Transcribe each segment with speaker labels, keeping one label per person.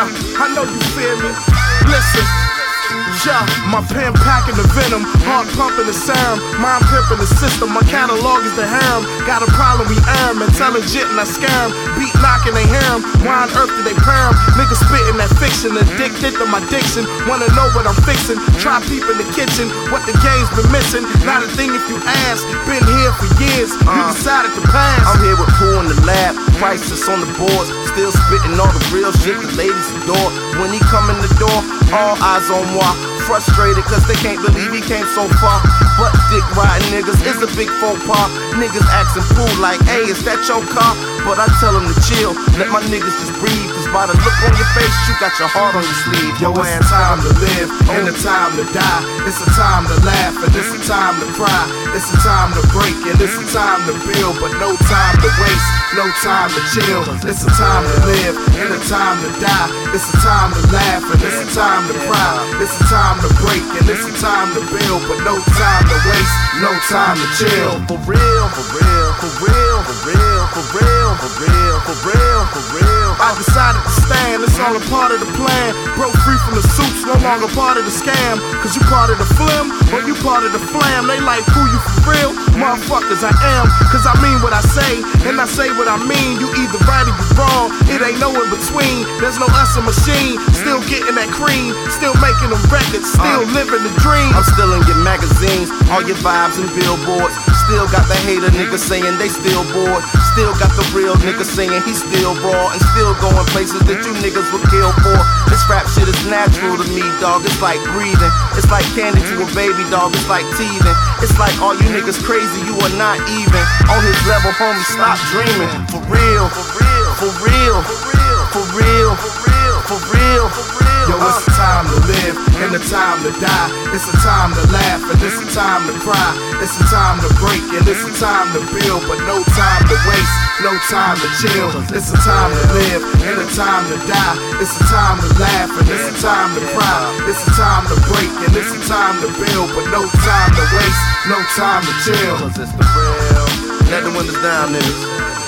Speaker 1: I know you feel me. Listen. Yeah, my pen packing the venom, heart pumping the serum, mind pimping the system, my catalog is the harem. Got a problem, we arm, intelligent and I scare 'em. Beat knocking, they hear 'em. Why on earth do they pair 'em? Niggas spitting that fiction, addicted to my diction. Wanna know what I'm fixing? Try peep in the kitchen, what the game's been missing. Not a thing if you ask, been here for years, you decided to pass.
Speaker 2: I'm here with Pooh in the lab, prices on the boards, still spitting all the real shit the ladies adore. When he come in the door, all eyes on moi. Frustrated cause they can't believe he came so far. But dick riding niggas is a big faux pas. Niggas asking Pooh like, hey, is that your car? But I tell them to chill, let my niggas just breathe. Cause by the look on your face, you got your heart on your sleeve.
Speaker 1: Yo, it's a time to live and a time to die. It's a time to laugh and it's a time to cry. It's a time to break and it's a time to build. But no time to waste, no time to chill. It's a time to live and a time to die. It's a time to laugh and it's a time to cry. It's a time to break and it's a time to build. But no time to waste, no time to chill.
Speaker 2: For real, for real, for real, for real, for real, for real, for real, for real.
Speaker 1: I decided to stand, it's all a part of the plan. Broke free from the suits, no longer part of the scam. Cause you part of the flim, or you part of the flam. They like, who you for real? Motherfuckers, I am. Cause I mean what I say, and I say what I mean. You either right or you wrong, it ain't no in between. There's no us a machine, still getting that cream. Still making them records, still living the dream.
Speaker 2: I'm still in your magazines, all your vibes and billboards. Still got the hater niggas saying they still bored. Still got the real niggas saying he still raw. And still going places that you niggas would kill for. This rap shit is natural to me, dog. It's like breathing. It's like candy to a baby, dog. It's like teething. It's like all you niggas crazy, you are not even on his level, homie, stop dreaming. For real, for real, for real, for real, for real, for real, for real.
Speaker 1: Yo, it's a time to live and a time to die. It's a time to laugh and it's a time to cry. It's a time to break and it's a time to build. But no time to waste, no time to chill. It's a time to live and a time to die. It's a time to laugh and it's a time to cry. It's a time to break and it's a time to build. But no time to waste, no time to chill.
Speaker 2: Cause it's the real. Let the windows down, niggas.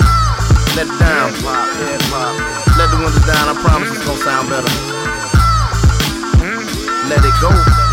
Speaker 2: Let it down. Let the windows down, I promise it's gonna sound better. Let it go.